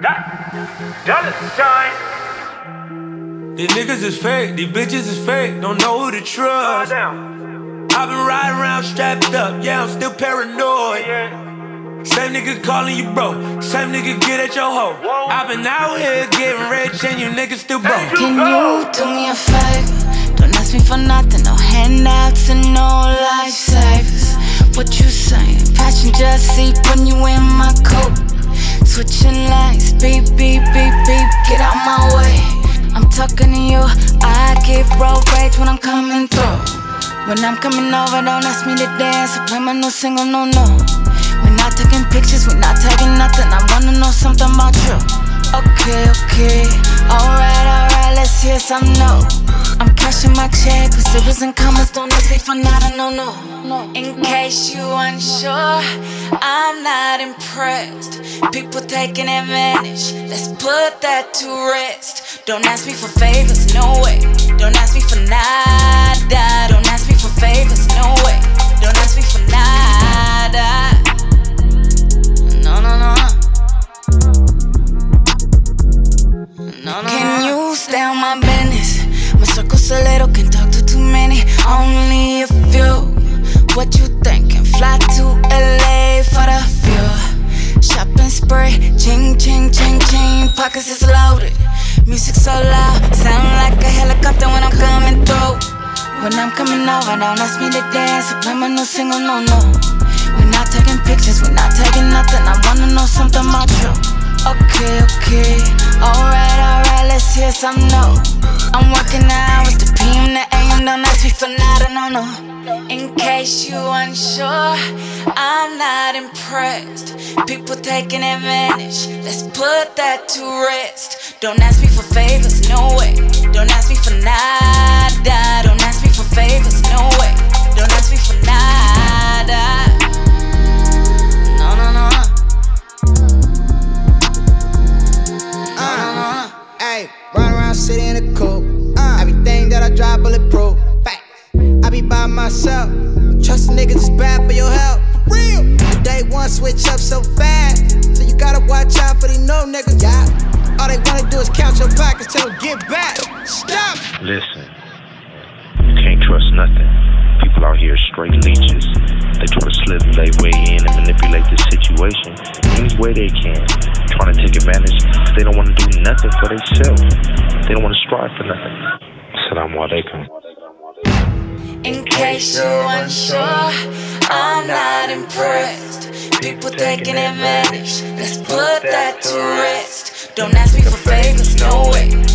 Dollar sign. These niggas is fake, these bitches is fake, don't know who to trust. I've been riding around strapped up, yeah, I'm still paranoid. Same nigga calling you bro, same nigga get at your hoe. I've been out here getting rich and you niggas still broke. Can you do me a favor? Don't ask me for nothing, no handouts and no lifesavers. What you saying? Passenger seat when you in my coat. Switching lanes, beep, beep, beep, beep, get out my way. I'm talking to you, I get road rage when I'm coming through. When I'm coming over, don't ask me to dance, I play my new single, no, no. We're not taking pictures, we're not taking nothing, I wanna know something about you. Okay, okay, alright, let's hear some no. I'm cashing my check, cause it was in commas, don't ask me for nada, no, no. In case you unsure, I'm not impressed. People taking advantage, let's put that to rest. Don't ask me for favors, no way. Don't ask me for nada. Don't ask me for favors, no way. Don't ask me for nada. No, no, no. No, no, can you stay on my business? My circle's so little, can't talk to too many. Only a few. What you thinking? Fly to LA for the view. Shopping spree, ching, ching, ching, ching. Pockets is loaded, music so loud, sound like a helicopter when I'm coming through. When I'm coming over, don't ask me to dance, I play my new single, no, no. We're not taking pictures, we're not taking nothing, I wanna know something about you. Okay, okay, alright, let's hear some no. I'm working hours, the PM, the AM, don't ask me for nada, no, no. In case you unsure, I'm not impressed. People taking advantage, let's put that to rest. Don't ask me for favors, no way. Don't ask me for nada. Don't ask me for favors, no way. Don't ask me for nada. No, no, no. Ayy, run around city in a coupe. Everything that I drive bulletproof. I be by myself. Trust niggas is bad for your health. For real. The day one switch up so fast. So you gotta watch out for these no niggas. Yeah. All they wanna do is count your pockets till them get back. Stop. Listen, you can't trust nothing. People out here straight leeches. They try to slip their way in and manipulate the situation any way they can. Trying to take advantage. They don't want to do nothing for themselves. They don't want to strive for nothing. Assalamu alaikum. In case you're unsure, I'm not impressed. People taking advantage, let's put that to rest. Don't ask me for favors, no way.